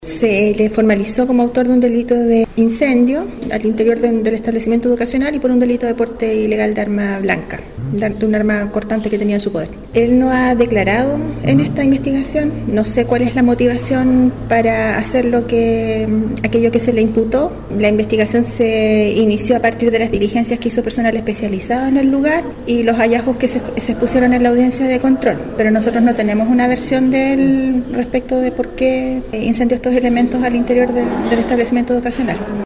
Se le formalizó como autor de un delito de incendio al interior del establecimiento educacional y por un delito de porte ilegal de arma blanca, de un arma cortante que tenía en su poder. Él no ha declarado en esta investigación, no sé cuál es la motivación para hacer aquello que se le imputó. La investigación se inició a partir de las diligencias que hizo personal especializado en el lugar y los hallazgos que se expusieron en la audiencia de control, pero nosotros no tenemos una versión de él respecto de por qué incendió estos elementos al interior del establecimiento educacional.